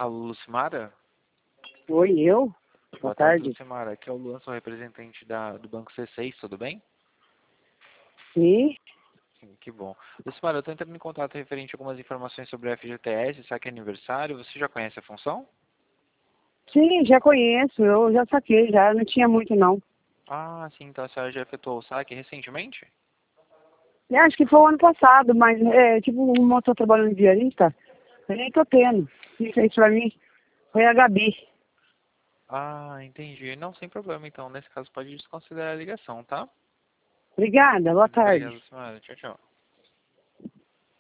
Alô, Lucimara? Oi, eu? Boa Boa tarde, tarde. Lucimara. Aqui é o Luan, sou representante do Banco C6, tudo bem? Sim, Sim, que bom. Lucimara, eu estou entrando em contato referente a algumas informações sobre o FGTS, saque aniversário. Você já conhece a função? sim, já conheço, eu já saquei, já não tinha muito não. Ah, sim, então a senhora já efetuou o saque recentemente? Eu acho que foi o ano passado, mas tipo, um moço trabalhando de diarista, eu nem tô tendo. Quem fez pra mim foi a Gabi. Ah, entendi. Não, sem problema então. Nesse caso pode desconsiderar a ligação, tá? Obrigada, boa Obrigado, tarde. Lucimara. Tchau, tchau.